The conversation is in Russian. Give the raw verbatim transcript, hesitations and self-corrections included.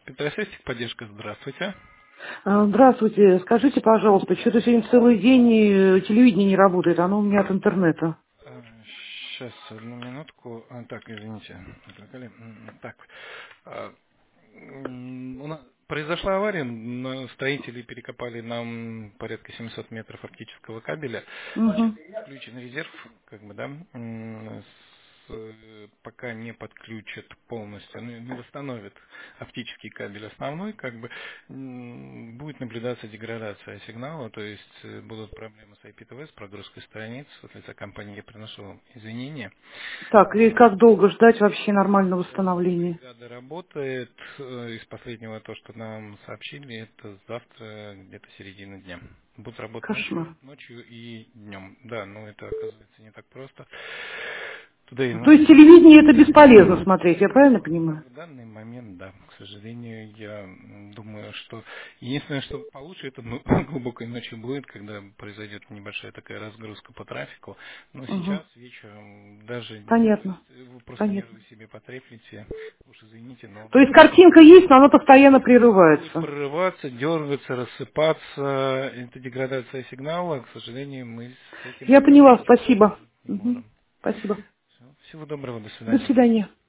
Петросестик, поддержка, здравствуйте. А, Здравствуйте. Скажите, пожалуйста, что-то сегодня целый день э, телевидение не работает, оно у меня от интернета. Сейчас, одну минутку. А, так, извините. отвлекали. М, Так, а, м, у нас произошла авария, но строители перекопали нам порядка семисот метров оптического кабеля. Сейчас Угу. включен резерв, как бы, да, м, с- э, пока не подключат полностью, ну, не восстановят оптический кабель основной, как бы м, будет наблюдаться деградация сигнала, то есть э, будут проблемы с ай пи ти ви, с прогрузкой страниц. От лица компании я приношу вам извинения. Так, и как долго ждать вообще нормального восстановления? Бригада работает. э, Из последнего то, что нам сообщили, это завтра где-то середина дня. Будут работать ночью, Кошмар. ночью и днем. Да, но это оказывается не так просто. Туда и То ну, есть телевидение это бесполезно смотреть, я правильно понимаю? в данный момент, да, к сожалению, я м, думаю, что единственное, что получше, это ну, глубокой ночью будет, когда произойдет небольшая такая разгрузка по трафику. Но Угу. сейчас вечером, даже днем, то Понятно. есть вы просто Понятно. нервы себе потреплете, уж извините, но То есть картинка есть, но она постоянно будет прерывается. прорываться, дергаться, рассыпаться. Это деградация сигнала. К сожалению, мы с этим Я пока поняла, ничего спасибо. сделать не Угу. можем. Спасибо. Всё. Всего доброго, до До свидания. свидания.